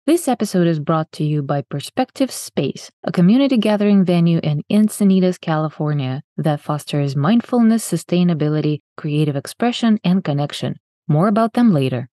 This episode is brought to you by Perspective Space, a community gathering venue in Encinitas, California that fosters mindfulness, sustainability, creative expression, and connection. More about them later.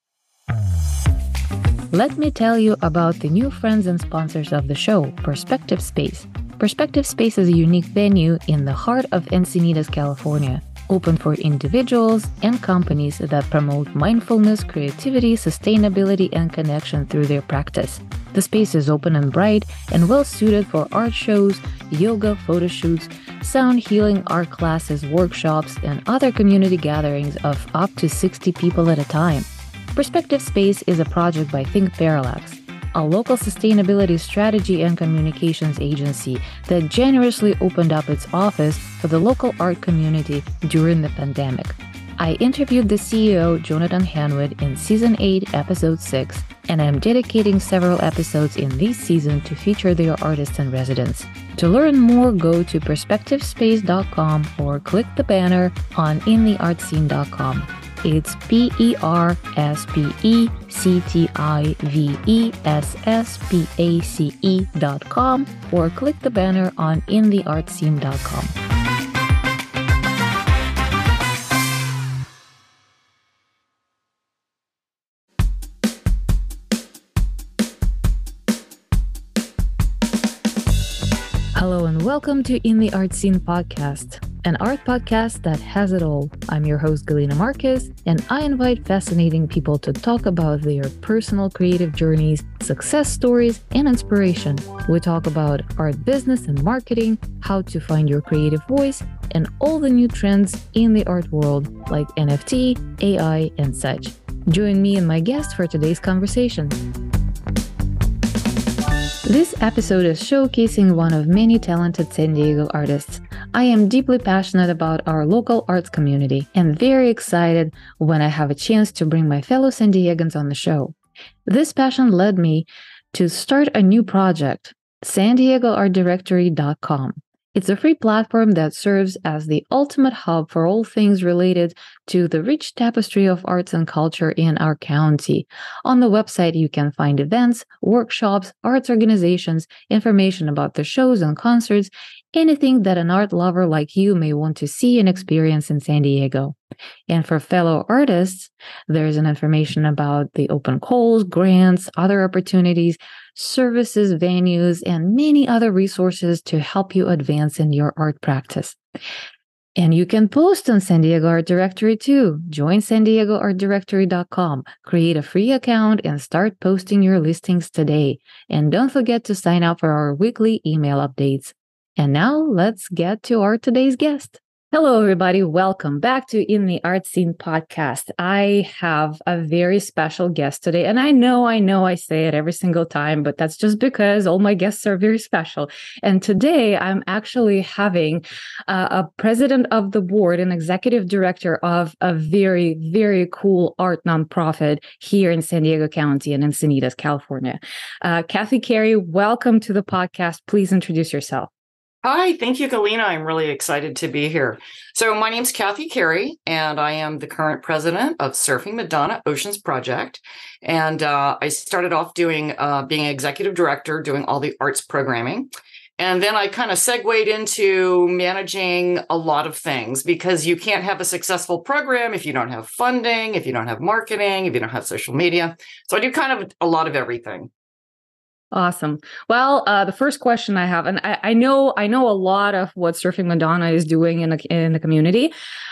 Let me tell you about the new friends and sponsors of the show, Perspective Space. Perspective Space is a unique venue in the heart of Encinitas, California, open for individuals and companies that promote mindfulness, creativity, sustainability, and connection through their practice. The space is open and bright and well suited for art shows, yoga, photo shoots, sound healing, art classes, workshops, and other community gatherings of up to 60 people at a time. Perspective Space is a project by Think Parallax, a local sustainability strategy and communications agency that generously opened up its office for the local art community during the pandemic. I interviewed the CEO, Jonathan Hanwood, in Season 8, Episode 6, and I'm dedicating several episodes in this season to feature their artists and residents. To learn more, go to perspectivespace.com or click the banner on intheartscene.com. It's perspectivespace.com or click the banner on intheartscene.com. Hello and welcome to In the Art Scene podcast, an art podcast that has it all. I'm your host, Galina Marquez, and I invite fascinating people to talk about their personal creative journeys, success stories, and inspiration. We talk about art business and marketing, how to find your creative voice, and all the new trends in the art world like NFT, AI, and such. Join me and my guest for today's conversation. This episode is showcasing one of many talented San Diego artists. I am deeply passionate about our local arts community and very excited when I have a chance to bring my fellow San Diegans on the show. This passion led me to start a new project, SanDiegoArtDirectory.com. It's a free platform that serves as the ultimate hub for all things related to the rich tapestry of arts and culture in our county. On the website, you can find events, workshops, arts organizations, information about the shows and concerts, anything that an art lover like you may want to see and experience in San Diego. And for fellow artists, there's an information about the open calls, grants, other opportunities, services, venues, and many other resources to help you advance in your art practice. And you can post on San Diego Art Directory too. Join SanDiegoArtDirectory.com, create a free account, and start posting your listings today. And don't forget to sign up for our weekly email updates. And now let's get to our today's guest. Hello, everybody. Welcome back to In the Art Scene podcast. I have a very special guest today. And I know I say it every single time, but that's just because all my guests are very special. And today I'm actually having a president of the board and executive director of a very, very cool art nonprofit here in San Diego County and Encinitas, California. Kathy Carey, welcome to the podcast. Please introduce yourself. Hi, thank you, Galina. I'm really excited to be here. So my name's Kathy Carey, and I am the current president of Surfing Madonna Oceans Project. And I started off doing being executive director, doing all the arts programming. And then I kind of segued into managing a lot of things because you can't have a successful program if you don't have funding, if you don't have marketing, if you don't have social media. So I do kind of a lot of everything. Awesome. Well, the first question I have, and I know a lot of what Surfing Madonna is doing in the community,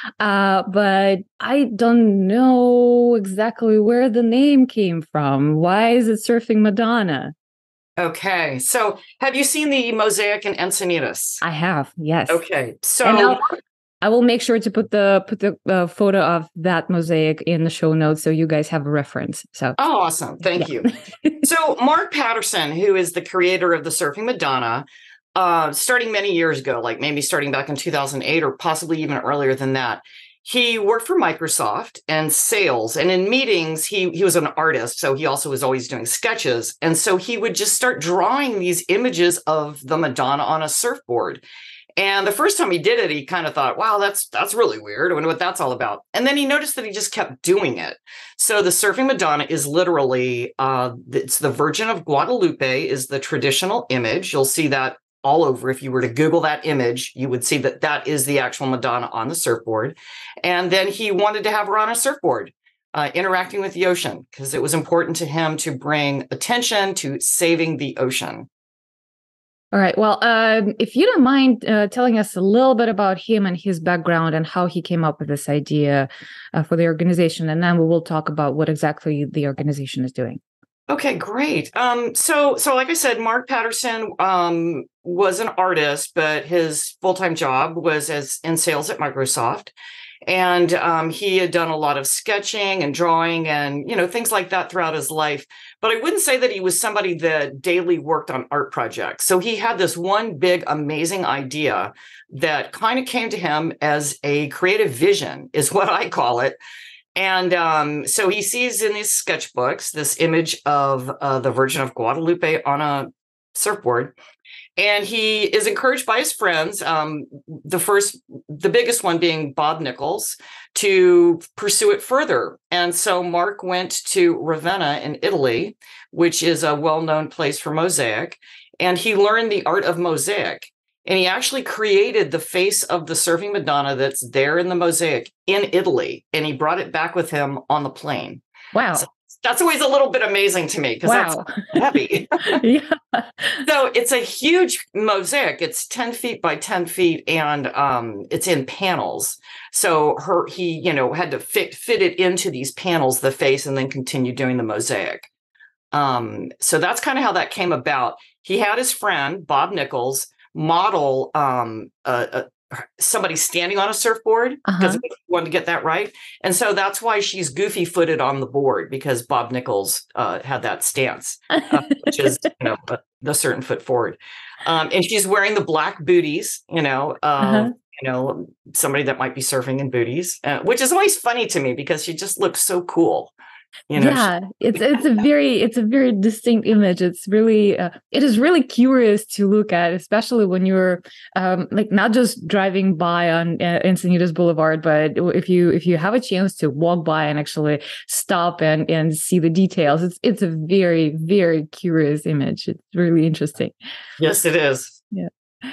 but I don't know exactly where the name came from. Why is it Surfing Madonna? Okay, so have you seen the mosaic in Encinitas? I have, yes. Okay, so I will make sure to put the photo of that mosaic in the show notes so you guys have a reference. So, awesome. Thank you. So Mark Patterson, who is the creator of the Surfing Madonna, starting many years ago, like maybe starting back in 2008 or possibly even earlier than that, he worked for Microsoft and sales. And in meetings, he was an artist. So he also was always doing sketches. And so he would just start drawing these images of the Madonna on a surfboard. And the first time he did it, he kind of thought, wow, that's really weird. I wonder what that's all about. And then he noticed that he just kept doing it. So the Surfing Madonna is literally, it's the Virgin of Guadalupe is the traditional image. You'll see that all over. If you were to Google that image, you would see that that is the actual Madonna on the surfboard. And then he wanted to have her on a surfboard, interacting with the ocean, because it was important to him to bring attention to saving the ocean. All right. Well, if you don't mind telling us a little bit about him and his background and how he came up with this idea for the organization, and then we will talk about what exactly the organization is doing. Okay, great. So like I said, Mark Patterson was an artist, but his full-time job was in sales at Microsoft. And he had done a lot of sketching and drawing and, things like that throughout his life. But I wouldn't say that he was somebody that daily worked on art projects. So he had this one big, amazing idea that kind of came to him as a creative vision, is what I call it. And so he sees in these sketchbooks this image of the Virgin of Guadalupe on a surfboard. And he is encouraged by his friends, the biggest one being Bob Nichols, to pursue it further. And so Mark went to Ravenna in Italy, which is a well-known place for mosaic, and he learned the art of mosaic. And he actually created the face of the Surfing Madonna that's there in the mosaic in Italy, and he brought it back with him on the plane. Wow. So that's always a little bit amazing to me because that's heavy. Yeah. So it's a huge mosaic. It's 10 feet by 10 feet, and it's in panels. So he had to fit it into these panels, the face, and then continue doing the mosaic. So that's kind of how that came about. He had his friend, Bob Nichols, model somebody standing on a surfboard because he wanted to get that right. And so that's why she's goofy footed on the board, because Bob Nichols had that stance, which is, the certain foot forward. And she's wearing the black booties, somebody that might be surfing in booties, which is always funny to me because she just looks so cool. It's a very distinct image. It's really it is really curious to look at, especially when you're not just driving by on Encinitas Boulevard, but if you have a chance to walk by and actually stop and see the details. It's a very, very curious image. It's really interesting. Yes, it is. Yeah.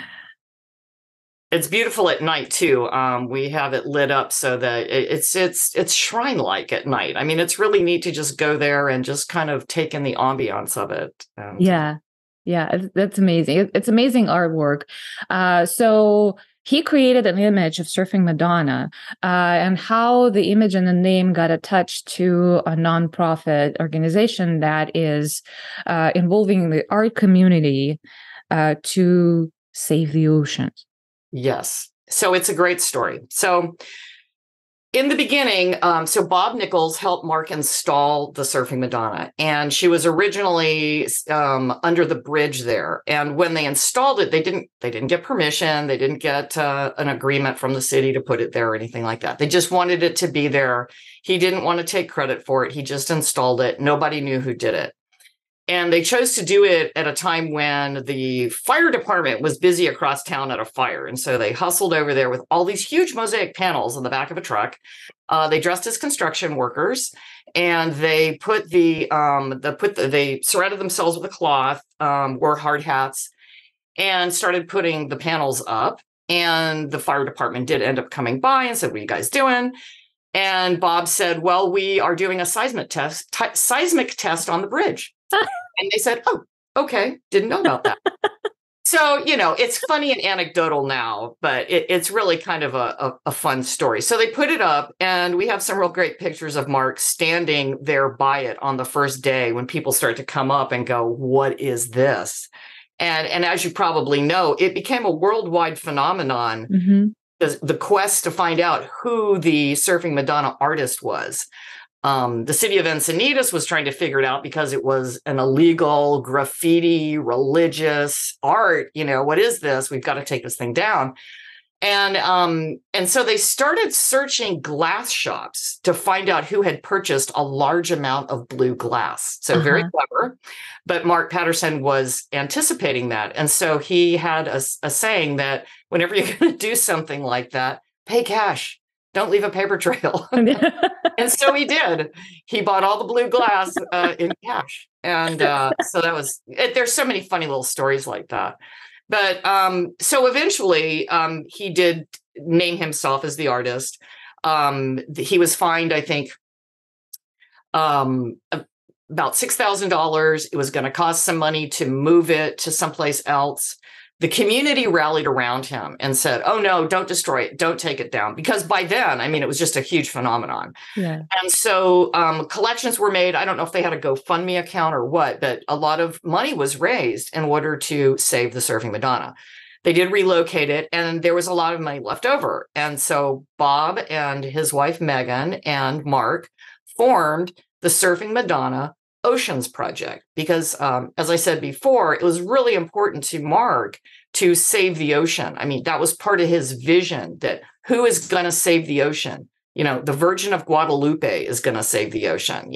It's beautiful at night too. We have it lit up so that it's shrine-like at night. I mean, it's really neat to just go there and just kind of take in the ambiance of it. Yeah, that's amazing. It's amazing artwork. So he created an image of Surfing Madonna, and how the image and the name got attached to a nonprofit organization that is involving the art community to save the oceans. Yes. So it's a great story. So in the beginning, so Bob Nichols helped Mark install the Surfing Madonna, and she was originally under the bridge there. And when they installed it, they didn't get permission. They didn't get an agreement from the city to put it there or anything like that. They just wanted it to be there. He didn't want to take credit for it. He just installed it. Nobody knew who did it. And they chose to do it at a time when the fire department was busy across town at a fire. And so they hustled over there with all these huge mosaic panels in the back of a truck. They dressed as construction workers, and they they surrounded themselves with a cloth, wore hard hats, and started putting the panels up. And the fire department did end up coming by and said, "What are you guys doing?" And Bob said, "Well, we are doing a seismic test on the bridge." And they said, "Oh, okay. Didn't know about that." So, it's funny and anecdotal now, but it's really kind of a fun story. So they put it up, and we have some real great pictures of Mark standing there by it on the first day when people start to come up and go, "What is this?" And as you probably know, it became a worldwide phenomenon. Mm-hmm. The quest to find out who the Surfing Madonna artist was. The city of Encinitas was trying to figure it out because it was an illegal graffiti, religious art. What is this? We've got to take this thing down. And so they started searching glass shops to find out who had purchased a large amount of blue glass. So very clever. But Mark Patterson was anticipating that. And so he had a saying that whenever you're going to do something like that, pay cash. Don't leave a paper trail. And so he did. He bought all the blue glass in cash. And so that was, there's so many funny little stories like that. But so eventually he did name himself as the artist. He was fined, I think, about $6,000. It was going to cost some money to move it to someplace else. The community rallied around him and said, oh, no, don't destroy it. Don't take it down. Because by then, I mean, it was just a huge phenomenon. Yeah. And so collections were made. I don't know if they had a GoFundMe account or what, but a lot of money was raised in order to save the Surfing Madonna. They did relocate it, and there was a lot of money left over. And so Bob and his wife, Megan, and Mark formed the Surfing Madonna Oceans Project, because as I said before, it was really important to Mark to save the ocean. I mean, that was part of his vision, that who is going to save the ocean? You know, the Virgin of Guadalupe is going to save the ocean,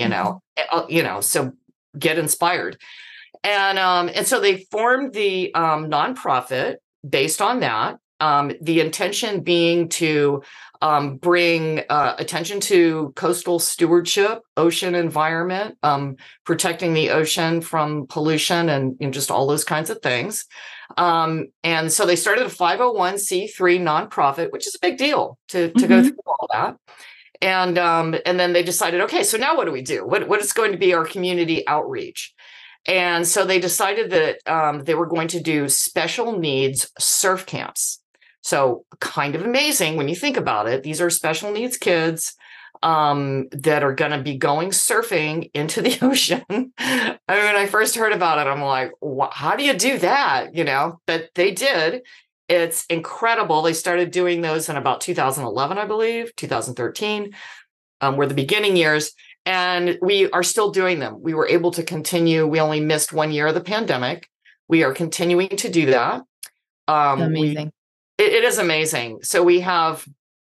so get inspired. And so they formed the nonprofit based on that. The intention being to bring attention to coastal stewardship, ocean environment, protecting the ocean from pollution and just all those kinds of things. And so they started a 501c3 nonprofit, which is a big deal to go through all that. And then they decided, okay, so now what do we do? What is going to be our community outreach? And so they decided that they were going to do special needs surf camps. So kind of amazing when you think about it. These are special needs kids that are going to be going surfing into the ocean. I mean, when I first heard about it, I'm like, how do you do that? But they did. It's incredible. They started doing those in about 2011, I believe, 2013, were the beginning years. And we are still doing them. We were able to continue. We only missed 1 year of the pandemic. We are continuing to do that. Amazing. It is amazing. So we have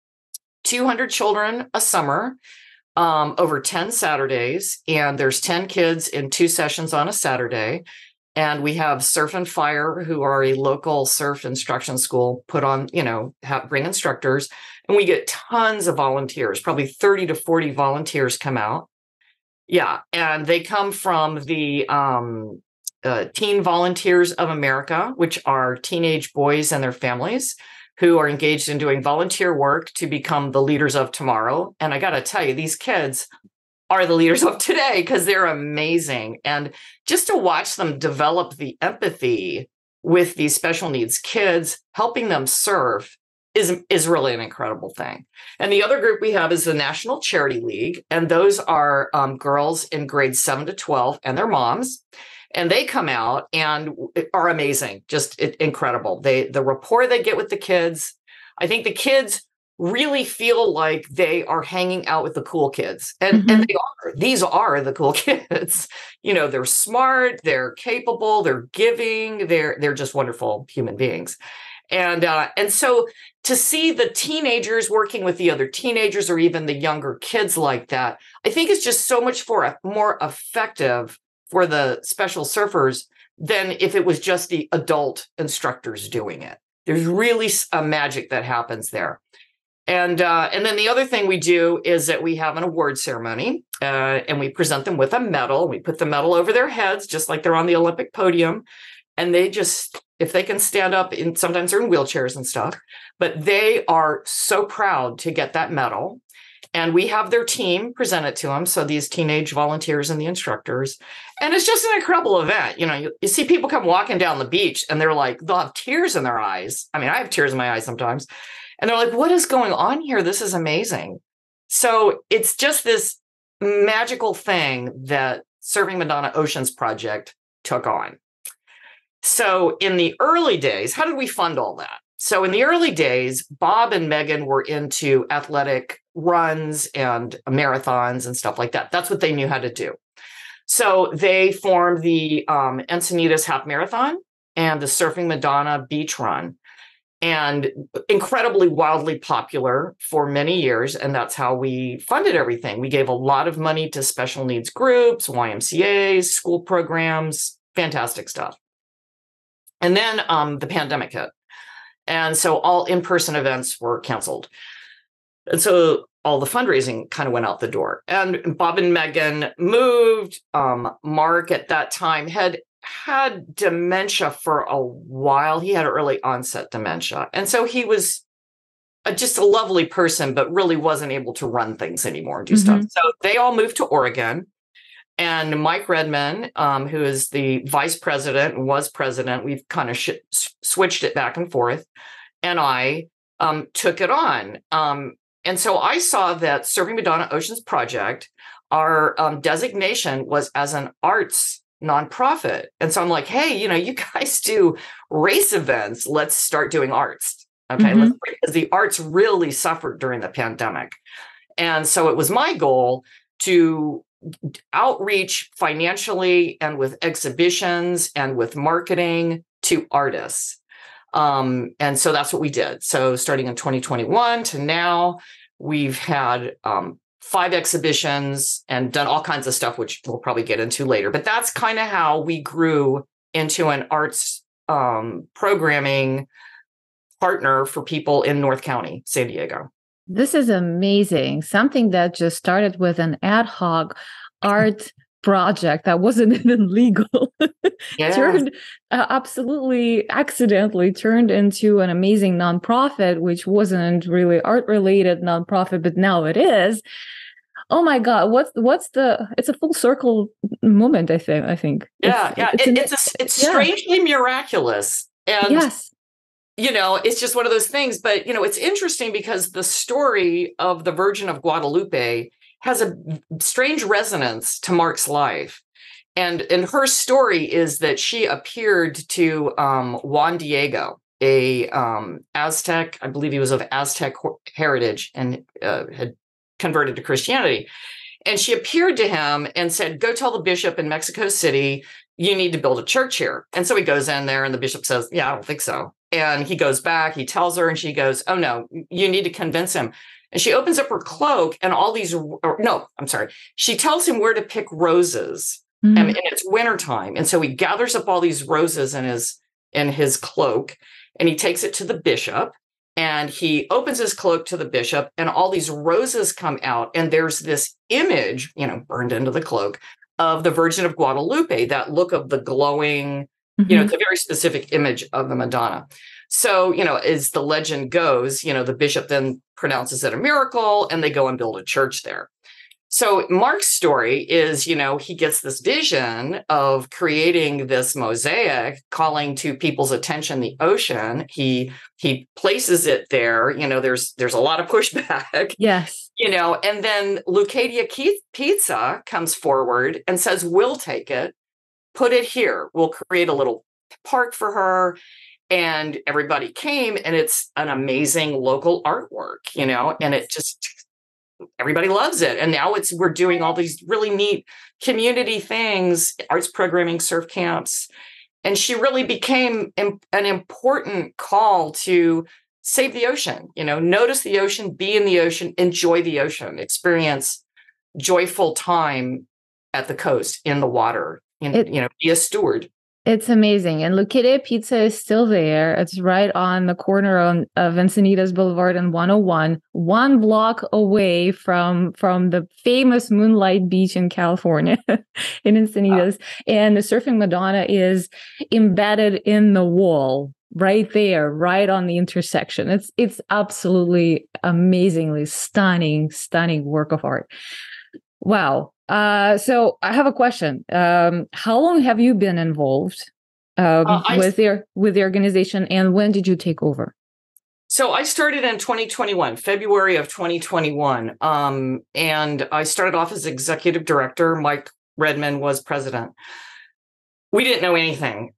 200 children a summer, over 10 Saturdays, and there's 10 kids in 2 sessions on a Saturday. And we have Surf and Fire, who are a local surf instruction school, put on, bring instructors, and we get tons of volunteers, probably 30 to 40 volunteers come out. Yeah. And they come from the Teen Volunteers of America, which are teenage boys and their families who are engaged in doing volunteer work to become the leaders of tomorrow. And I got to tell you, these kids are the leaders of today because they're amazing. And just to watch them develop the empathy with these special needs kids, helping them surf is really an incredible thing. And the other group we have is the National Charity League. And those are girls in grades 7 to 12 and their moms. And they come out and are amazing, just incredible. The rapport they get with the kids, I think the kids really feel like they are hanging out with the cool kids. And they are. These are the cool kids. They're smart, they're capable, they're giving, they're just wonderful human beings. And so to see the teenagers working with the other teenagers or even the younger kids like that, I think is just so much more effective for the special surfers than if it was just the adult instructors doing it. There's really a magic that happens there. And then the other thing we do is that we have an award ceremony and we present them with a medal. We put the medal over their heads, just like they're on the Olympic podium. And they just, if they can stand up, sometimes they're in wheelchairs and stuff, but they are so proud to get that medal. And we have their team present it to them. So these teenage volunteers and the instructors. And it's just an incredible event. You see people come walking down the beach and they're like, they'll have tears in their eyes. I mean, I have tears in my eyes sometimes. And they're like, what is going on here? This is amazing. So it's just this magical thing that Surfing Madonna Oceans Project took on. So in the early days, how did we fund all that? So in the early days, Bob and Megan were into athletic runs and marathons and stuff like that. That's what they knew how to do. So they formed the Encinitas Half Marathon and the Surfing Madonna Beach Run. and incredibly wildly popular for many years. And that's how we funded everything. We gave a lot of money to special needs groups, YMCAs, school programs, fantastic stuff. And then the pandemic hit. And so all in-person events were canceled. And so all the fundraising kind of went out the door. And Bob and Megan moved. Mark at that time had dementia for a while. He had early onset dementia. And so he was just a lovely person, but really wasn't able to run things anymore and do stuff. So they all moved to Oregon. And Mike Redman, who is the vice president and was president, we've kind of switched it back and forth. And I took it on. And so I saw that Surfing Madonna Oceans Project, our designation was as an arts nonprofit. And so I'm like, hey, you guys do race events. Let's start doing arts. Okay. Because the arts really suffered during the pandemic. And so it was my goal to outreach financially and with exhibitions and with marketing to artists. And so that's what we did. So starting in 2021 to now, we've had 5 exhibitions and done all kinds of stuff, which we'll probably get into later. But that's kind of how we grew into an arts programming partner for people in North County, San Diego. This is amazing. Something that just started with an ad hoc art project that wasn't even legal turned absolutely accidentally turned into an amazing nonprofit, which wasn't really art related nonprofit, but now it is. Oh my God, it's a full circle moment, I think. It's strangely miraculous. And yes. It's just one of those things, but it's interesting because the story of the Virgin of Guadalupe has a strange resonance to Mark's life. And her story is that she appeared to Juan Diego, a Aztec, I believe he was of Aztec heritage and had converted to Christianity. And she appeared to him and said, go tell the bishop in Mexico City, you need to build a church here. And so he goes in there and the bishop says, yeah, I don't think so. And he goes back, he tells her, and she goes, oh no, you need to convince him. And she opens up her cloak and she tells him where to pick roses. And it's wintertime. And so he gathers up all these roses in his cloak and he takes it to the bishop and he opens his cloak to the bishop and all these roses come out. And there's this image, burned into the cloak of the Virgin of Guadalupe, that look of the glowing, it's a very specific image of the Madonna. So, as the legend goes, the bishop then pronounces it a miracle and they go and build a church there. So Mark's story is, he gets this vision of creating this mosaic, calling to people's attention the ocean. He places it there. There's a lot of pushback. Yes. And then Lucadia Pizza comes forward and says, we'll take it, put it here. We'll create a little park for her. And everybody came, and it's an amazing local artwork, and it just, everybody loves it. And now we're doing all these really neat community things, arts programming, surf camps. And she really became an important call to save the ocean, notice the ocean, be in the ocean, enjoy the ocean, experience joyful time at the coast, in the water, be a steward. It's amazing. And Lucadia Pizza is still there. It's right on the corner of Encinitas Boulevard and 101, 1 block away from the famous Moonlight Beach in California, in Encinitas. Wow. And the Surfing Madonna is embedded in the wall right there, right on the intersection. It's absolutely amazingly stunning work of art. Wow. So I have a question. How long have you been involved with the organization, and when did you take over? So I started in 2021, February of 2021, and I started off as executive director. Mike Redman was president. We didn't know anything,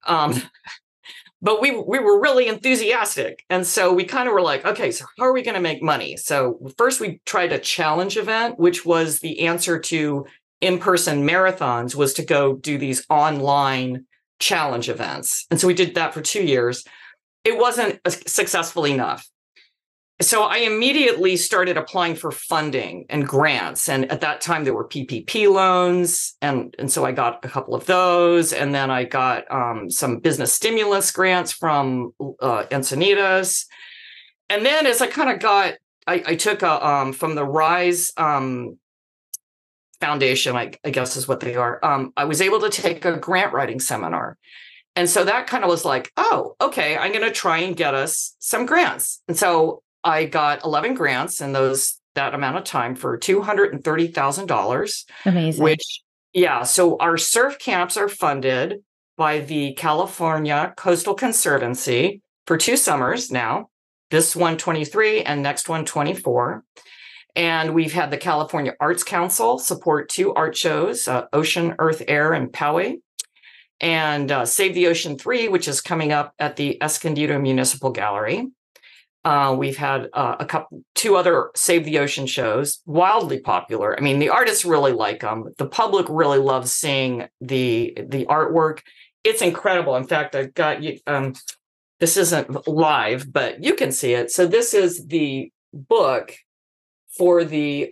but we were really enthusiastic, and so we kind of were like, okay, so how are we going to make money? So first we tried a challenge event, which was the answer to in-person marathons, was to go do these online challenge events. And so we did that for 2 years. it wasn't successful enough. So I immediately started applying for funding and grants. And at that time, there were PPP loans. And so I got a couple of those. And then I got some business stimulus grants from Encinitas. And then as I kind of got, I took from the RISE Foundation, I guess is what they are. I was able to take a grant writing seminar. And so that kind of was like, oh, okay, I'm going to try and get us some grants. And so I got 11 grants in that amount of time for $230,000. Amazing. Which, yeah. So our surf camps are funded by the California Coastal Conservancy for 2 summers now. This one 23 and next one 24. And we've had the California Arts Council support 2 art shows, Ocean, Earth, Air, and Poway. And Save the Ocean 3, which is coming up at the Escondido Municipal Gallery. We've had 2 other Save the Ocean shows, wildly popular. I mean, the artists really like them. The public really loves seeing the artwork. It's incredible. In fact, I've got you. This isn't live, but you can see it. So this is the book for the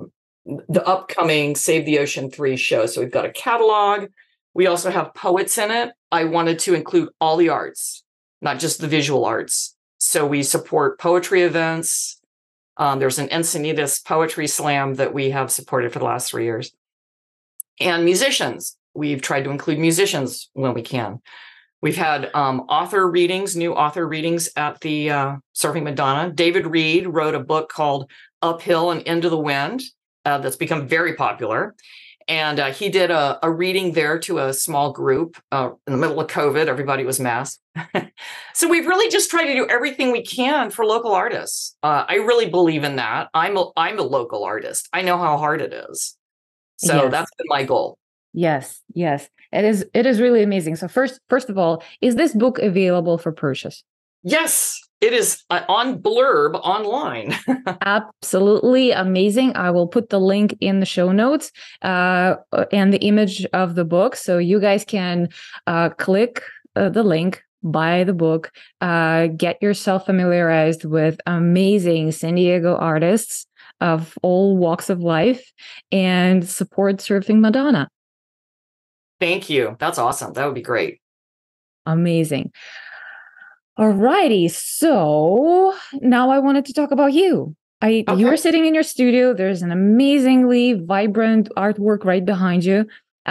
upcoming Save the Ocean 3 show. So we've got a catalog. We also have poets in it. I wanted to include all the arts, not just the visual arts. So we support poetry events. There's an Encinitas Poetry Slam that we have supported for the last 3 years. And musicians. We've tried to include musicians when we can. We've had new author readings at the Surfing Madonna. David Reed wrote a book called Uphill and Into the Wind that's become very popular. And he did a reading there to a small group in the middle of COVID. Everybody was masked. So we've really just tried to do everything we can for local artists. I really believe in that. I'm a local artist. I know how hard it is. So That's been my goal. Yes. It is really amazing. So first of all, is this book available for purchase? Yes, it is on Blurb online. Absolutely amazing. I will put the link in the show notes and the image of the book. So you guys can click the link, buy the book, get yourself familiarized with amazing San Diego artists of all walks of life, and support Surfing Madonna. Thank you. That's awesome. That would be great. Amazing. All righty. So now I wanted to talk about you. You are sitting in your studio. There's an amazingly vibrant artwork right behind you.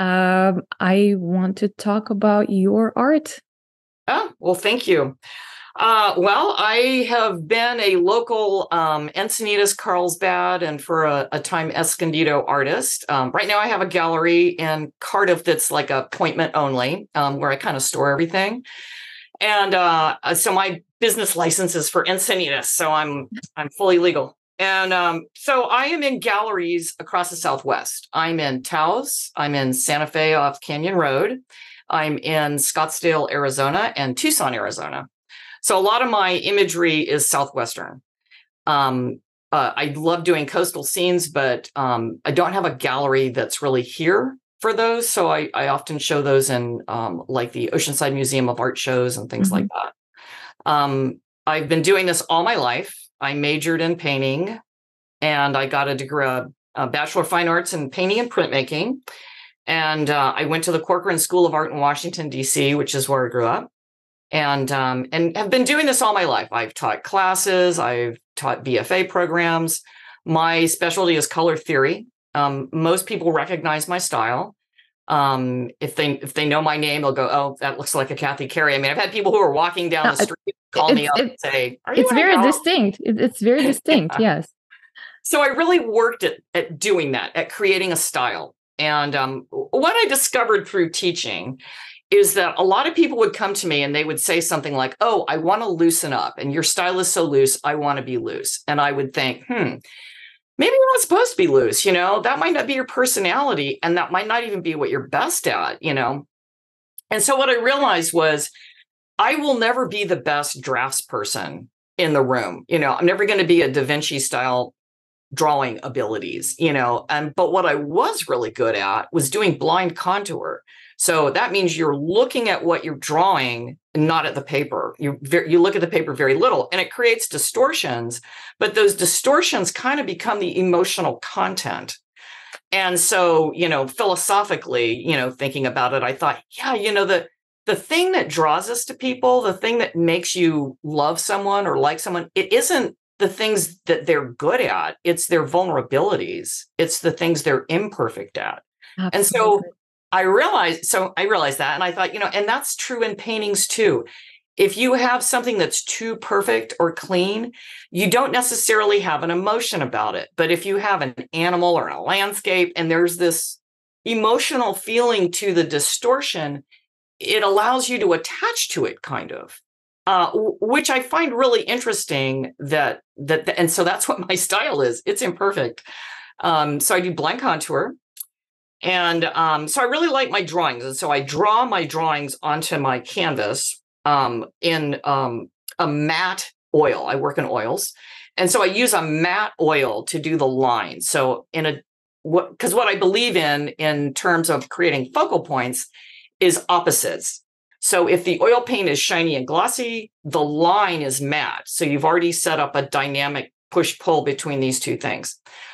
I want to talk about your art. Oh, well, thank you. Well, I have been a local Encinitas, Carlsbad, and for a time Escondido artist. Right now I have a gallery in Cardiff that's like appointment only, where I kind of store everything. And so my business license is for Encinitas, so I'm fully legal. And so I am in galleries across the Southwest. I'm in Taos. I'm in Santa Fe off Canyon Road. I'm in Scottsdale, Arizona, and Tucson, Arizona. So a lot of my imagery is Southwestern. I love doing coastal scenes, but I don't have a gallery that's really here for those. So I often show those in like the Oceanside Museum of Art shows and things like that. I've been doing this all my life. I majored in painting, and I got a degree, a Bachelor of Fine Arts in painting and printmaking. And I went to the Corcoran School of Art in Washington, D.C., which is where I grew up. And have been doing this all my life. I've taught classes. I've taught BFA programs. My specialty is color theory. Most people recognize my style. If they know my name, they'll go, "Oh, that looks like a Kathy Carey." I mean, I've had people who are walking down the street call me up and say, "Are you?" It's very distinct. It's very distinct. Yes. So I really worked at doing that, at creating a style. And what I discovered through teaching is that a lot of people would come to me and they would say something like, "Oh, I want to loosen up, and your style is so loose, I want to be loose." And I would think, maybe you're not supposed to be loose, that might not be your personality, and that might not even be what you're best at, And so what I realized was I will never be the best draftsperson in the room. I'm never going to be a Da Vinci style drawing abilities, but what I was really good at was doing blind contour. So that means you're looking at what you're drawing, not at the paper. You look at the paper very little, and it creates distortions, but those distortions kind of become the emotional content. And so, philosophically, thinking about it, I thought, yeah, the thing that draws us to people, the thing that makes you love someone or like someone, it isn't the things that they're good at. It's their vulnerabilities. It's the things they're imperfect at. Absolutely. And so I realized that, and I thought, and that's true in paintings too. If you have something that's too perfect or clean, you don't necessarily have an emotion about it. But if you have an animal or a landscape and there's this emotional feeling to the distortion, it allows you to attach to it, kind of, which I find really interesting. And so that's what my style is. It's imperfect. So I do blank contour. And so I really like my drawings. And so I draw my drawings onto my canvas in a matte oil. I work in oils. And so I use a matte oil to do the line. So because what I believe in terms of creating focal points is opposites. So if the oil paint is shiny and glossy, the line is matte. So you've already set up a dynamic push-pull between these two things.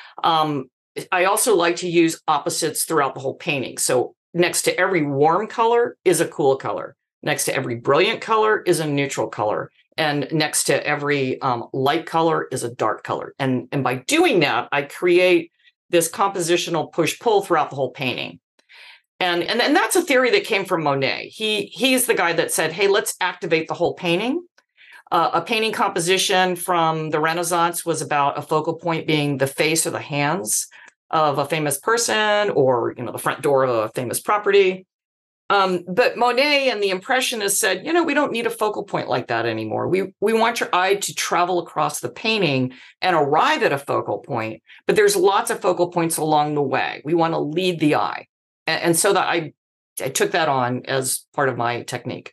I also like to use opposites throughout the whole painting. So next to every warm color is a cool color. Next to every brilliant color is a neutral color. And next to every light color is a dark color. And by doing that, I create this compositional push-pull throughout the whole painting. And that's a theory that came from Monet. He's the guy that said, hey, let's activate the whole painting. A painting composition from the Renaissance was about a focal point being the face or the hands of a famous person, or the front door of a famous property. But Monet and the Impressionists said, we don't need a focal point like that anymore. We want your eye to travel across the painting and arrive at a focal point, but there's lots of focal points along the way. We want to lead the eye. And so that I took that on as part of my technique.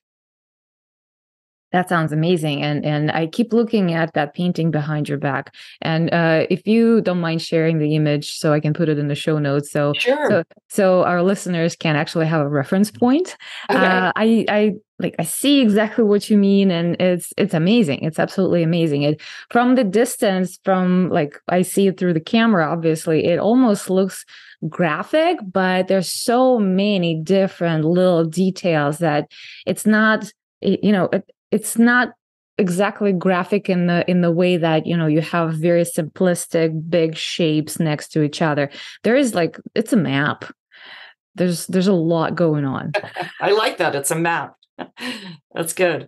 That sounds amazing. And I keep looking at that painting behind your back. And if you don't mind sharing the image so I can put it in the show notes. Sure. So our listeners can actually have a reference point. Okay. I see exactly what you mean. And it's amazing. It's absolutely amazing. From the distance, I see it through the camera, obviously, it almost looks graphic, but there's so many different little details that it's not, it's not exactly graphic in the way that, you have very simplistic big shapes next to each other. There is it's a map. There's a lot going on. I like that. It's a map. That's good.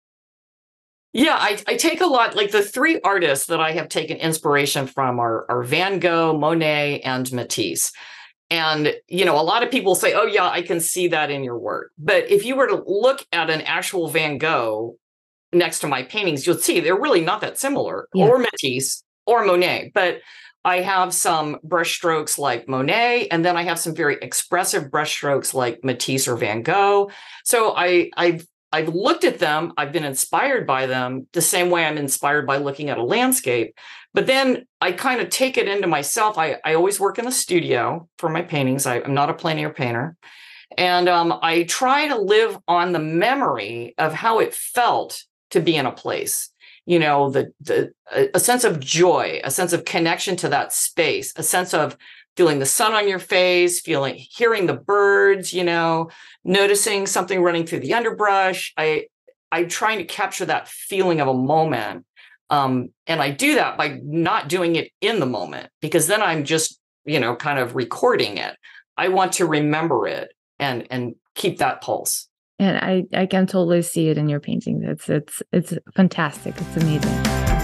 Yeah, I take a lot, the three artists that I have taken inspiration from are Van Gogh, Monet, and Matisse. And, a lot of people say, oh, yeah, I can see that in your work. But if you were to look at an actual Van Gogh next to my paintings, you'll see they're really not that similar, or Matisse or Monet. But I have some brush strokes like Monet, and then I have some very expressive brush strokes like Matisse or Van Gogh. So I've looked at them, I've been inspired by them the same way I'm inspired by looking at a landscape. But then I kind of take it into myself. I always work in the studio for my paintings. I'm not a plein air painter. And I try to live on the memory of how it felt to be in a place. A sense of joy, a sense of connection to that space, a sense of feeling the sun on your face, hearing the birds, noticing something running through the underbrush. I'm trying to capture that feeling of a moment. And I do that by not doing it in the moment, because then I'm just, kind of recording it. I want to remember it and keep that pulse. And I can totally see it in your painting. It's fantastic. It's amazing.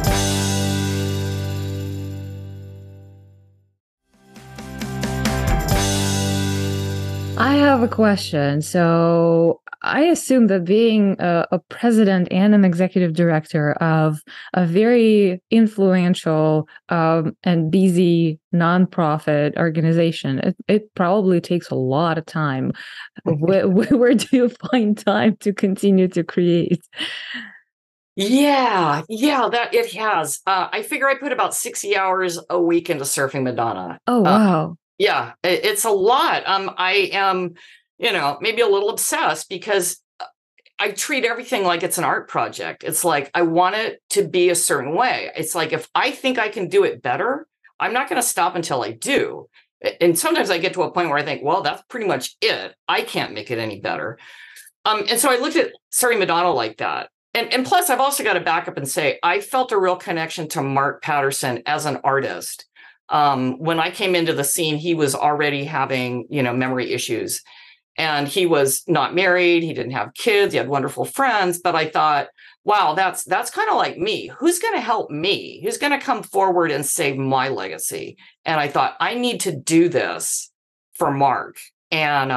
I have a question. So I assume that being a president and an executive director of a very influential and busy nonprofit organization, it probably takes a lot of time. Where do you find time to continue to create? Yeah, that it has. I figure I put about 60 hours a week into Surfing Madonna. Oh, wow. Yeah, it's a lot. I am, maybe a little obsessed because I treat everything like it's an art project. It's like, I want it to be a certain way. It's like, if I think I can do it better, I'm not going to stop until I do. And sometimes I get to a point where I think, well, that's pretty much it. I can't make it any better. And so I looked at Surfing Madonna like that. And plus, I've also got to back up and say, I felt a real connection to Mark Patterson as an artist. When I came into the scene, he was already having, memory issues. And he was not married. He didn't have kids. He had wonderful friends. But I thought, wow, that's kind of like me. Who's going to help me? Who's going to come forward and save my legacy? And I thought, I need to do this for Mark. And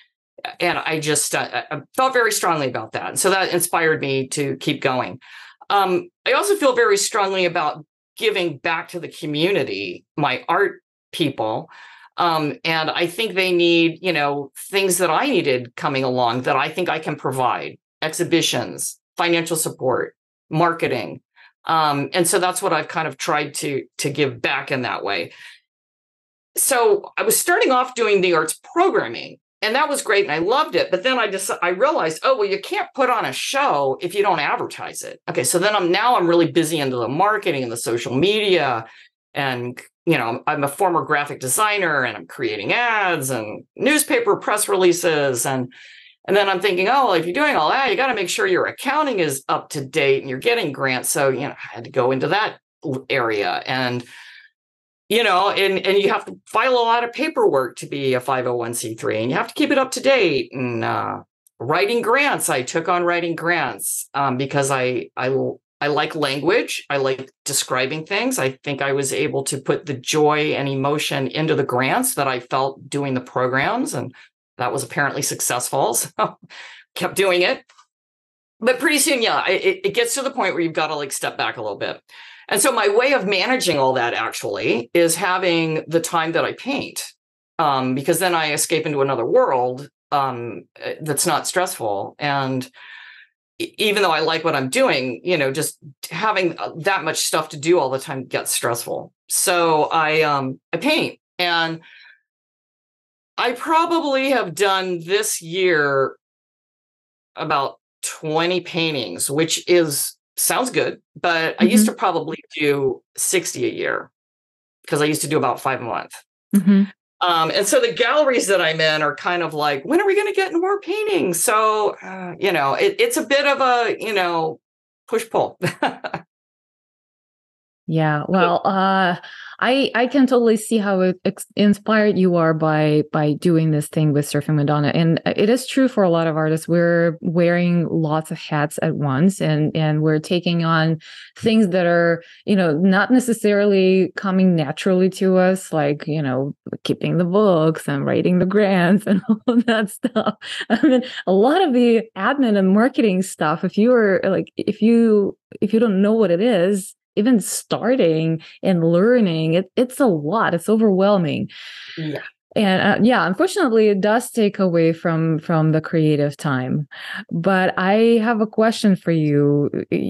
I just I felt very strongly about that. And so that inspired me to keep going. I also feel very strongly about giving back to the community, my art people. And I think they need, things that I needed coming along that I think I can provide: exhibitions, financial support, marketing. And so that's what I've kind of tried to give back in that way. So I was starting off doing the arts programming, and that was great. And I loved it. But then I realized, oh, well, you can't put on a show if you don't advertise it. Okay. So then I'm really busy into the marketing and the social media. And, I'm a former graphic designer, and I'm creating ads and newspaper press releases. And then I'm thinking, oh, well, if you're doing all that, you got to make sure your accounting is up to date and you're getting grants. So, I had to go into that area. And and you have to file a lot of paperwork to be a 501c3, and you have to keep it up to date. And writing grants, I took on writing grants because I like language. I like describing things. I think I was able to put the joy and emotion into the grants that I felt doing the programs, and that was apparently successful. So kept doing it. But pretty soon, it gets to the point where you've got to step back a little bit. And so my way of managing all that actually is having the time that I paint, because then I escape into another world that's not stressful. And even though I like what I'm doing, just having that much stuff to do all the time gets stressful. So I paint, and I probably have done this year about 20 paintings, which sounds good, but I used to probably do 60 a year because I used to do about 5 a month. And so the galleries that I'm in are kind of like, when are we going to get more paintings? So, it's a bit of a, push-pull. Yeah, well, I can totally see how inspired you are by doing this thing with Surfing Madonna, and it is true for a lot of artists. We're wearing lots of hats at once, and we're taking on things that are not necessarily coming naturally to us, like keeping the books and writing the grants and all of that stuff. I mean, a lot of the admin and marketing stuff, if you don't know what it is, even starting and learning, it's a lot. It's overwhelming. Yeah. And unfortunately, it does take away from the creative time. But I have a question for you.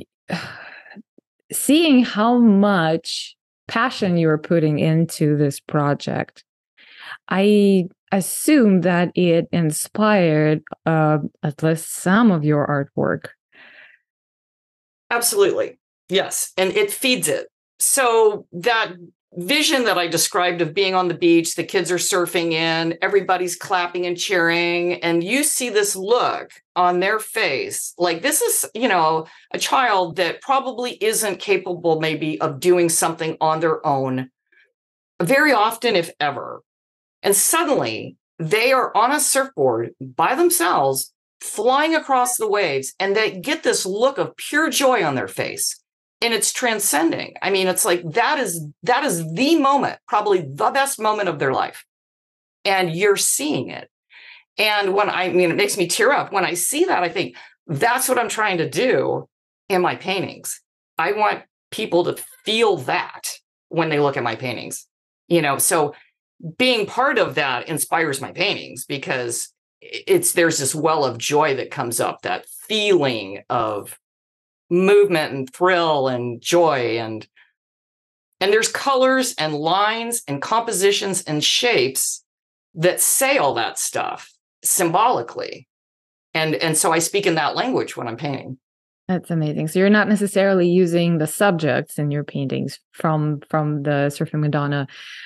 Seeing how much passion you are putting into this project, I assume that it inspired at least some of your artwork. Absolutely. Yes. And it feeds it. So that vision that I described of being on the beach, the kids are surfing in, everybody's clapping and cheering, and you see this look on their face. Like, this is, a child that probably isn't capable maybe of doing something on their own very often, if ever. And suddenly they are on a surfboard by themselves, flying across the waves, and they get this look of pure joy on their face. And it's transcending. I mean, it's like that is the moment, probably the best moment of their life. And you're seeing it. And it makes me tear up. When I see that, I think that's what I'm trying to do in my paintings. I want people to feel that when they look at my paintings. So being part of that inspires my paintings, because there's this well of joy that comes up, that feeling of movement and thrill and joy, and there's colors and lines and compositions and shapes that say all that stuff. symbolically. And so I speak in that language when I'm painting. That's amazing. So you're not necessarily using the subjects in your paintings from the Surfing Madonna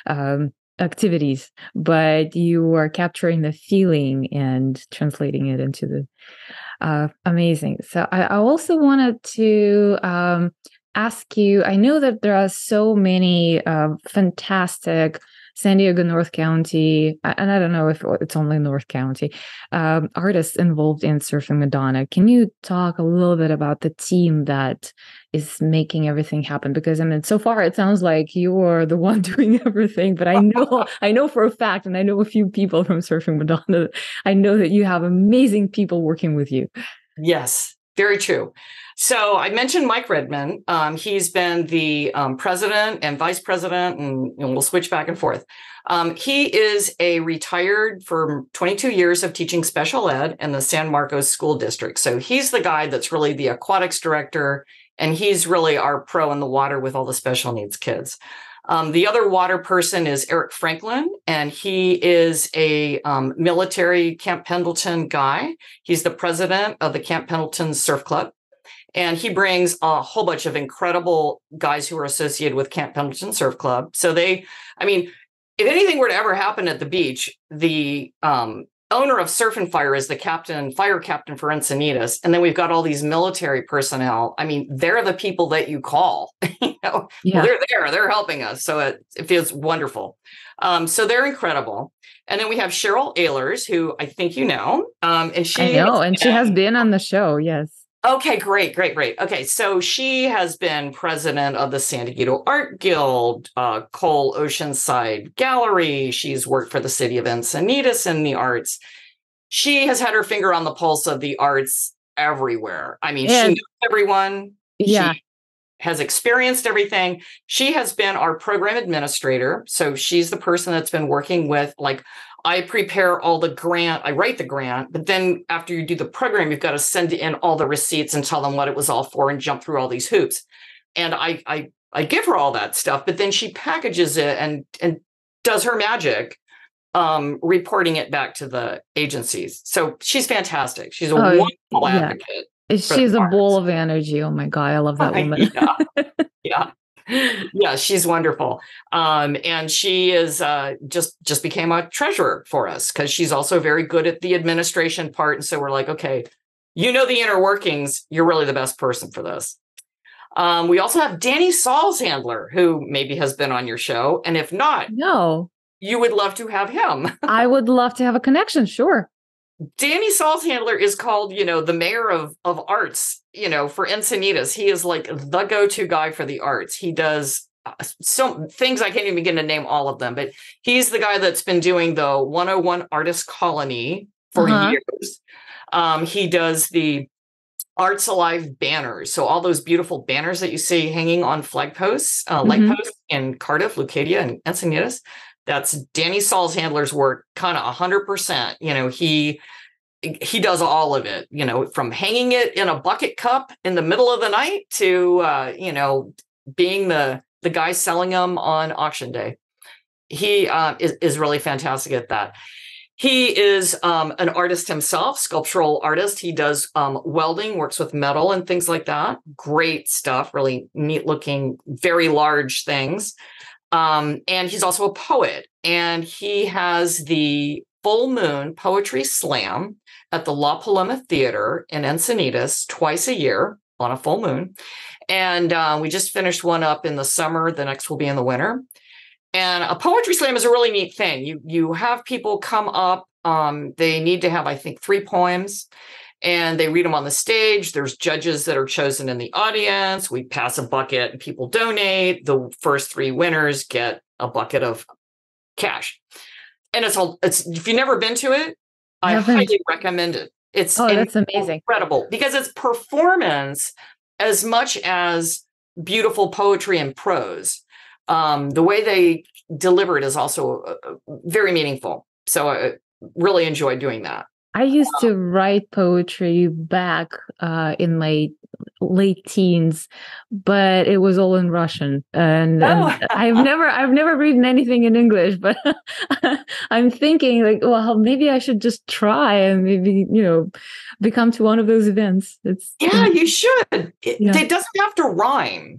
activities, but you are capturing the feeling and translating it into the amazing. So I also wanted to ask you, I know that there are so many fantastic San Diego, North County, and I don't know if it's only North County, artists involved in Surfing Madonna. Can you talk a little bit about the team that is making everything happen? Because I mean, so far it sounds like you're the one doing everything, but I know for a fact, and I know a few people from Surfing Madonna. I know that you have amazing people working with you. Yes, very true. So I mentioned Mike Redman. He's been the president and vice president, and we'll switch back and forth. He is a retired for 22 years of teaching special ed in the San Marcos School District. So he's the guy that's really the aquatics director, and he's really our pro in the water with all the special needs kids. The other water person is Eric Franklin, and he is a military Camp Pendleton guy. He's the president of the Camp Pendleton Surf Club. And he brings a whole bunch of incredible guys who are associated with Camp Pendleton Surf Club. So if anything were to ever happen at the beach, the owner of Surf and Fire is the fire captain for Encinitas. And then we've got all these military personnel. I mean, they're the people that you call, Well, they're helping us. So it feels wonderful. So they're incredible. And then we have Cheryl Ehlers, who I think you know. She has been on the show. Yes. Okay, great. Okay, so she has been president of the San Diego Art Guild, Cole Oceanside Gallery. She's worked for the city of Encinitas in the arts. She has had her finger on the pulse of the arts everywhere. I mean, she knows everyone. Yeah. She has experienced everything. She has been our program administrator. So she's the person that's been working with, I prepare all the grant, I write the grant, but then after you do the program, you've got to send in all the receipts and tell them what it was all for and jump through all these hoops. And I give her all that stuff, but then she packages it and does her magic, reporting it back to the agencies. So she's fantastic. She's a wonderful advocate. She's a ball of energy. Oh my God, I love that woman. Yeah, she's wonderful. And she is just became a treasurer for us because she's also very good at the administration part. And so we're like, okay, the inner workings. You're really the best person for this. We also have Danny Salzhandler, who maybe has been on your show. And if not, no, you would love to have him. I would love to have a connection. Sure. Danny Salzhandler is called, the mayor of arts, for Encinitas. He is like the go-to guy for the arts. He does some things, I can't even begin to name all of them, but he's the guy that's been doing the 101 Artist Colony for years. He does the Arts Alive banners. So all those beautiful banners that you see hanging on flag posts, light posts in Cardiff, Leucadia, and Encinitas. That's Danny Salzhandler's work, kind of 100%. He does all of it, from hanging it in a bucket cup in the middle of the night to, being the guy selling them on auction day. He is really fantastic at that. He is an artist himself, sculptural artist. He does welding, works with metal and things like that. Great stuff, really neat looking, very large things. And he's also a poet, and he has the Full Moon Poetry Slam at the La Paloma Theater in Encinitas twice a year on a full moon. And we just finished one up in the summer. The next will be in the winter. And a poetry slam is a really neat thing. You have people come up. They need to have, I think, 3 poems. And they read them on the stage. There's judges that are chosen in the audience. We pass a bucket and people donate. The first 3 winners get a bucket of cash. And it's if you've never been to it, I highly recommend it. It's that's amazing. Incredible because it's performance as much as beautiful poetry and prose. The way they deliver it is also very meaningful. So I really enjoy doing that. I used to write poetry back in my late teens, but it was all in Russian. And Oh, I've never written anything in English, but I'm thinking like, well, maybe I should just try and maybe, become to one of those events. yeah, you should. Yeah. It doesn't have to rhyme.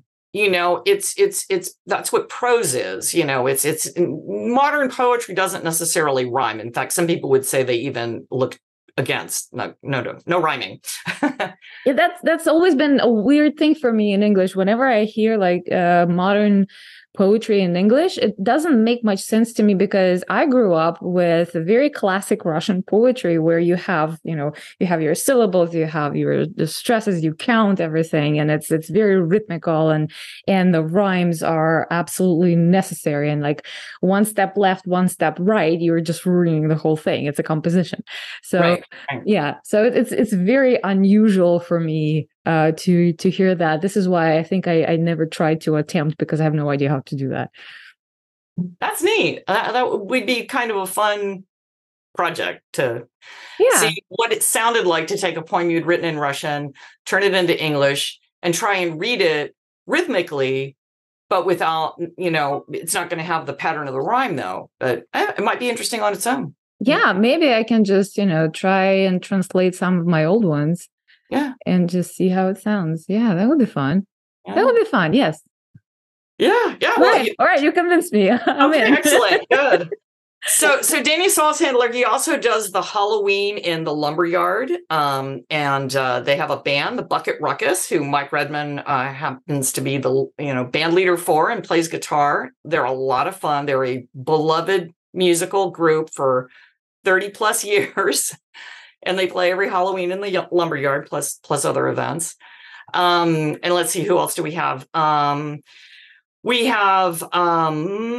It's that's what prose is. It's modern poetry doesn't necessarily rhyme. In fact, some people would say they even look against no rhyming. Yeah, that's always been a weird thing for me in English. Whenever I hear like modern poetry in English, it doesn't make much sense to me because I grew up with very classic Russian poetry where you have your syllables, you have the stresses, you count everything, and it's very rhythmical, and the rhymes are absolutely necessary. And like one step left, one step right, you're just ruining the whole thing. It's a composition. So Right. yeah, so it's very unusual for me to hear that. This is why I think I never tried to attempt because I have no idea how to do that. That's neat. That would be kind of a fun project to Yeah, see what it sounded like to take a poem you'd written in Russian, turn it into English, and try and read it rhythmically, but without, it's not going to have the pattern of the rhyme though. But it might be interesting on its own. yeah, maybe I can just try and translate some of my old ones. Yeah. And just see how it sounds. Yeah, that would be fun. Yeah. That would be fun. Yes. Yeah. Right. All right. You convinced me. I'm okay, in. Excellent. Good. So Danny Salzhandler, he also does the Halloween in the Lumberyard. And they have a band, the Bucket Ruckus, who Mike Redman happens to be the band leader for and plays guitar. They're a lot of fun. They're a beloved musical group for 30 plus years. And they play every Halloween in the Lumberyard plus other events. And let's see, who else do we have? We have, I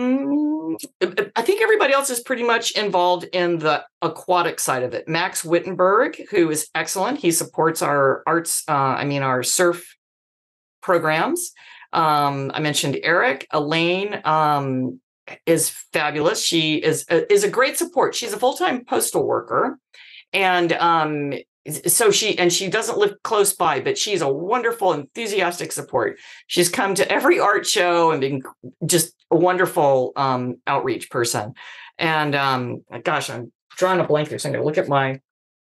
think everybody else is pretty much involved in the aquatic side of it. Max Wittenberg, who is excellent. He supports our our surf programs. I mentioned Eric. Elaine is fabulous. She is a great support. She's a full-time postal worker. And so she doesn't live close by, but she's a wonderful, enthusiastic support. She's come to every art show and been just a wonderful outreach person. And gosh, I'm drawing a blank here. So I'm going to look at my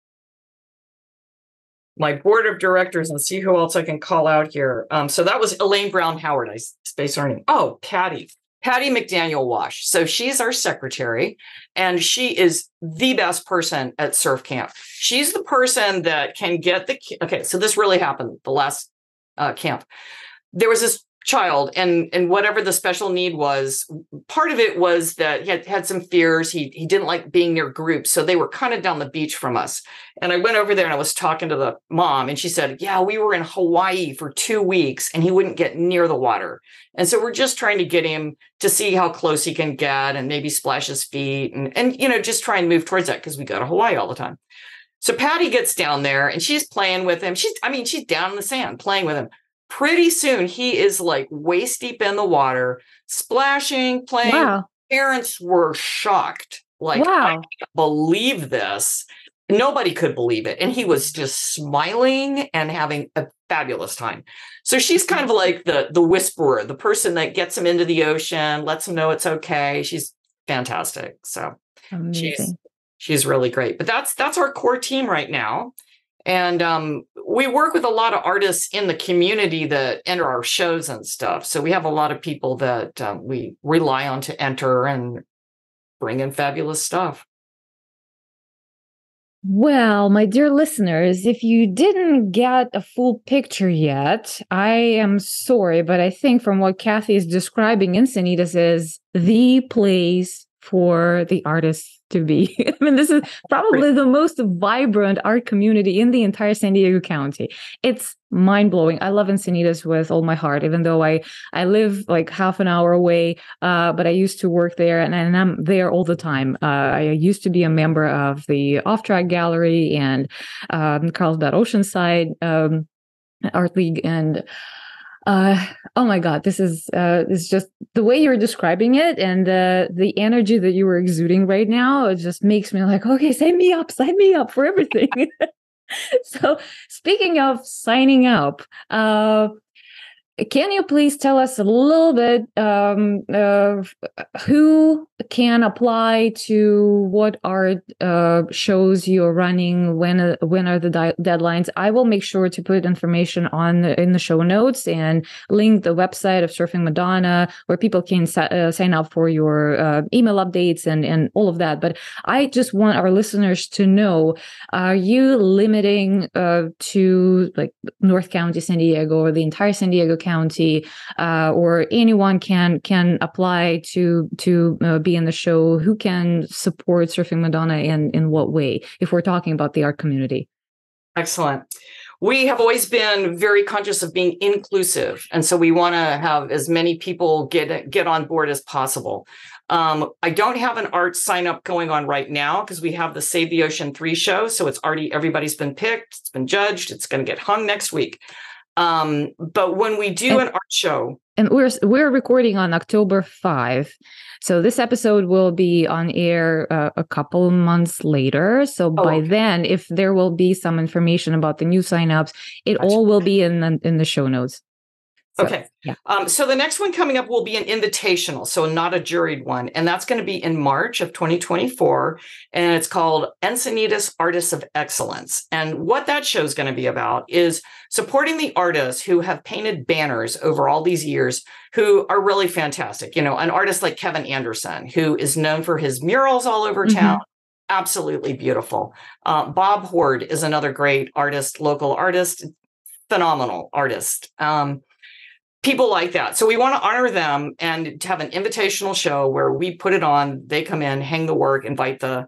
board of directors and see who else I can call out here. So that was Elaine Brown Howard. I spaced her name. Oh, Patty McDaniel Wash. So she's our secretary, and she is the best person at surf camp. She's the person that can get okay, so this really happened the last camp. There was this child, and whatever the special need was, part of it was that he had some fears. He didn't like being near groups, so they were kind of down the beach from us. And I went over there and I was talking to the mom, and she said, yeah, we were in Hawaii for 2 weeks and he wouldn't get near the water. And so we're just trying to get him to see how close he can get and maybe splash his feet and just try and move towards that because we go to Hawaii all the time. So Patty gets down there and she's playing with him. She's down in the sand playing with him. Pretty soon, he is like waist deep in the water, splashing, playing. Wow. Parents were shocked. Like, wow. I can't believe this. Nobody could believe it. And he was just smiling and having a fabulous time. So she's kind of like the whisperer, the person that gets him into the ocean, lets him know it's okay. She's fantastic. So she's really great. But that's our core team right now. And we work with a lot of artists in the community that enter our shows and stuff. So we have a lot of people that we rely on to enter and bring in fabulous stuff. Well, my dear listeners, if you didn't get a full picture yet, I am sorry, but I think from what Kathy is describing, Encinitas is the place for the artists to be. I mean, this is probably the most vibrant art community in the entire San Diego County. It's mind-blowing. I love Encinitas with all my heart, even though I live like half an hour away, but I used to work there and I'm there all the time. I used to be a member of the Off-Track Gallery and Carlsbad Oceanside Art League, and oh my God, this is just the way you're describing it and the energy that you were exuding right now. It just makes me like, okay, sign me up for everything. So, speaking of signing up, can you please tell us a little bit of who can apply to what art shows you're running? When are the deadlines? I will make sure to put information in the show notes and link the website of Surfing Madonna where people can sign up for your email updates and all of that. But I just want our listeners to know: are you limiting to like North County, San Diego, or the entire San Diego County, or anyone can apply to be in the show? Who can support Surfing Madonna in what way, if we're talking about the art community? Excellent. We have always been very conscious of being inclusive, and so we want to have as many people get on board as possible. I don't have an art sign up going on right now because we have the Save the Ocean 3 show, so it's already, everybody's been picked, it's been judged, it's going to get hung next week. But when we do an art show, and we're recording on October 5, so this episode will be on air a couple months later. So by then, if there will be some information about the new signups, it all will be in the show notes. So, okay. Yeah. So the next one coming up will be an invitational, so not a juried one. And that's going to be in March of 2024. And it's called Encinitas Artists of Excellence. And what that show is going to be about is supporting the artists who have painted banners over all these years, who are really fantastic. You know, an artist like Kevin Anderson, who is known for his murals all over town. Absolutely beautiful. Bob Horde is another great artist, local artist, phenomenal artist. People like that. So we want to honor them and to have an invitational show where we put it on, they come in, hang the work, invite the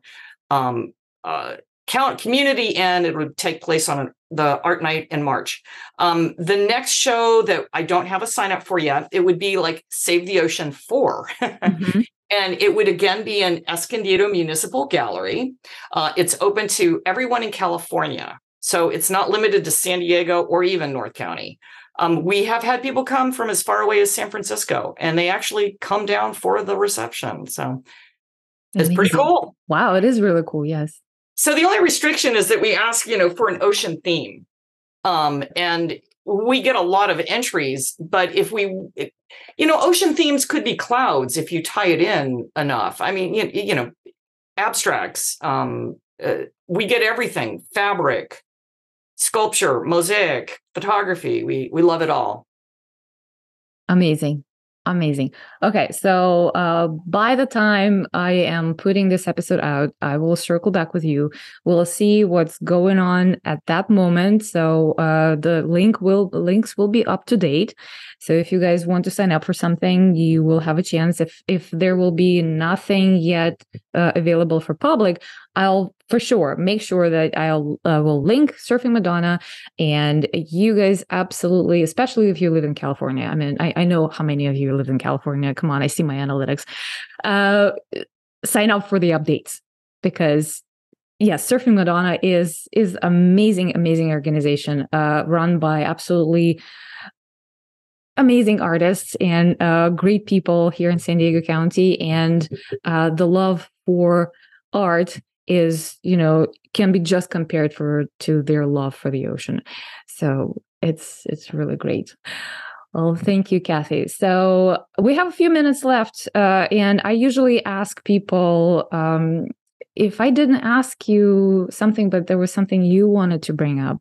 community in. It would take place on the art night in March. The next show that I don't have a sign up for yet, it would be like Save the Ocean 4. And it would again be in Escondido Municipal Gallery. It's open to everyone in California. So it's not limited to San Diego or even North County. We have had people come from as far away as San Francisco, and they actually come down for the reception. So it's pretty cool. Wow, it is really cool. Yes. So the only restriction is that we ask, for an ocean theme. And we get a lot of entries, but if ocean themes could be clouds if you tie it in enough. I mean, abstracts. We get everything: fabric, sculpture, mosaic, photography. We love it all. Amazing. Okay, so by the time I am putting this episode out, I will circle back with you. We'll see what's going on at that moment. So the links will be up to date. So if you guys want to sign up for something, you will have a chance. If there will be nothing yet available for public, I'll for sure make sure that will link Surfing Madonna, and you guys absolutely, especially if you live in California. I mean, I know how many of you live in California. Come on, I see my analytics. Sign up for the updates, because yes, Surfing Madonna is amazing organization run by absolutely amazing artists and great people here in San Diego County, and the love for art is, can be just compared to their love for the ocean. So it's really great. Well, thank you, Kathy. So we have a few minutes left, and I usually ask people, if I didn't ask you something, but there was something you wanted to bring up.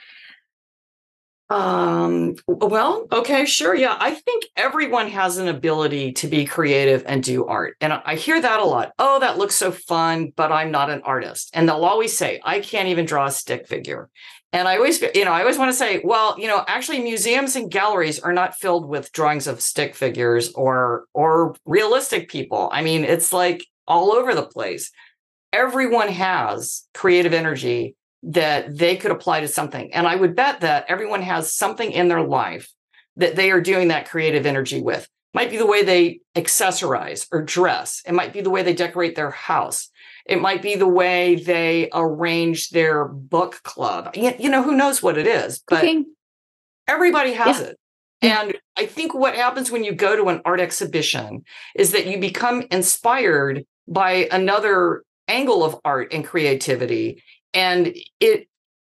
Well, okay, sure. Yeah. I think everyone has an ability to be creative and do art. And I hear that a lot. Oh, that looks so fun, but I'm not an artist. And they'll always say, I can't even draw a stick figure. And I always want to say, well, actually museums and galleries are not filled with drawings of stick figures or realistic people. I mean, it's like all over the place. Everyone has creative energy that they could apply to something. And I would bet that everyone has something in their life that they are doing that creative energy with. Might be the way they accessorize or dress. It might be the way they decorate their house. It might be the way they arrange their book club. Who knows what it is, but everybody has it. And I think what happens when you go to an art exhibition is that you become inspired by another angle of art and creativity. And it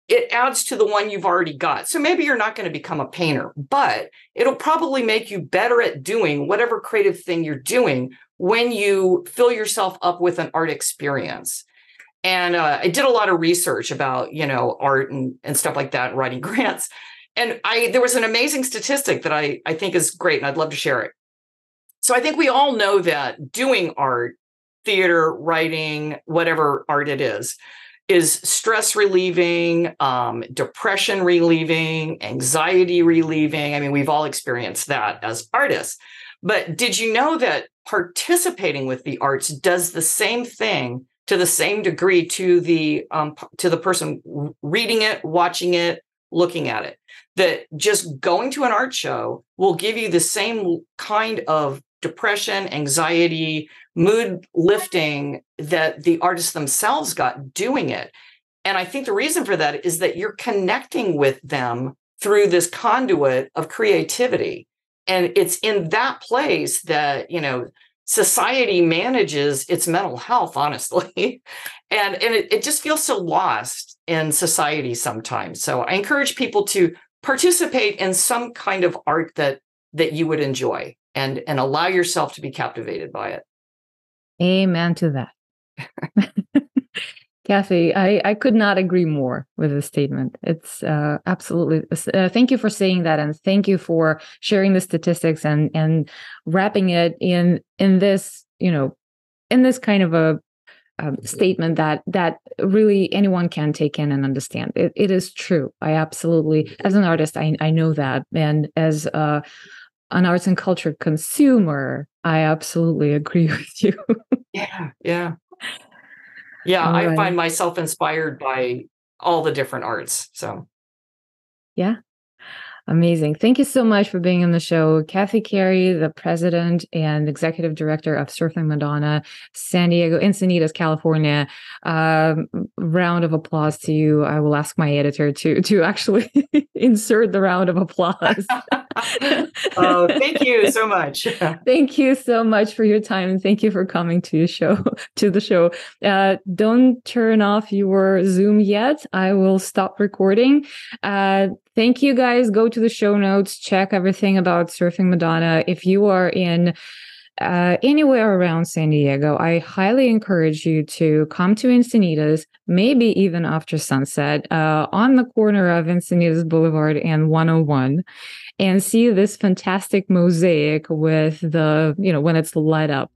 it adds to the one you've already got. So maybe you're not going to become a painter, but it'll probably make you better at doing whatever creative thing you're doing when you fill yourself up with an art experience. And I did a lot of research about, art and stuff like that, writing grants. And there was an amazing statistic that I think is great, and I'd love to share it. So I think we all know that doing art, theater, writing, whatever art it is stress relieving, depression relieving, anxiety relieving. I mean, we've all experienced that as artists. But did you know that participating with the arts does the same thing to the same degree to the person reading it, watching it, looking at it? That just going to an art show will give you the same kind of depression, anxiety, mood lifting that the artists themselves got doing it. And I think the reason for that is that you're connecting with them through this conduit of creativity. And it's in that place that, society manages its mental health, honestly. And it just feels so lost in society sometimes. So I encourage people to participate in some kind of art that you would enjoy and allow yourself to be captivated by it. Amen to that. Kathy, I could not agree more with this statement. It's absolutely, thank you for saying that. And thank you for sharing the statistics and wrapping it in this, in this kind of a statement that really anyone can take in and understand. It is true. I absolutely, as an artist, I know that. And as an arts and culture consumer, I absolutely agree with you. Yeah. Right. I find myself inspired by all the different arts. So, yeah. Amazing. Thank you so much for being on the show. Kathy Carey, the president and executive director of Surfing Madonna, San Diego, Encinitas, California. Round of applause to you. I will ask my editor to actually insert the round of applause. Oh, thank you so much. Thank you so much for your time, and thank you for coming to the show. Don't turn off your Zoom yet. I will stop recording. Thank you, guys. Go to the show notes, check everything about Surfing Madonna. If you are in anywhere around San Diego, I highly encourage you to come to Encinitas, maybe even after sunset, on the corner of Encinitas Boulevard and 101, and see this fantastic mosaic with the, when it's lit up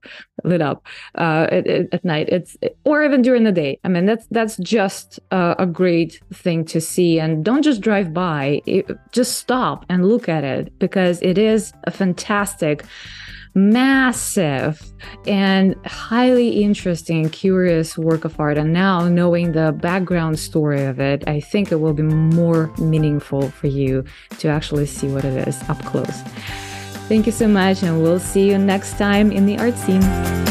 at night, or even during the day. I mean, that's just a great thing to see. And don't just drive by, just stop and look at it, because it is a fantastic, massive and highly interesting, curious work of art. And now, knowing the background story of it, I think it will be more meaningful for you to actually see what it is up close. Thank you so much, and we'll see you next time in the art scene.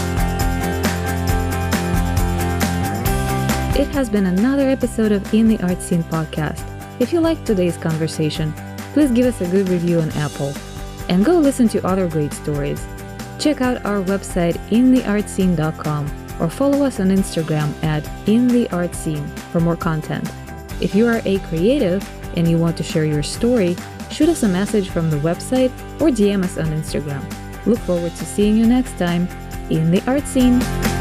It has been another episode of In the Art Scene podcast. If you liked today's conversation, please give us a good review on Apple. And go listen to other great stories. Check out our website, intheartscene.com, or follow us on Instagram at intheartscene for more content. If you are a creative and you want to share your story, shoot us a message from the website or DM us on Instagram. Look forward to seeing you next time in the art scene.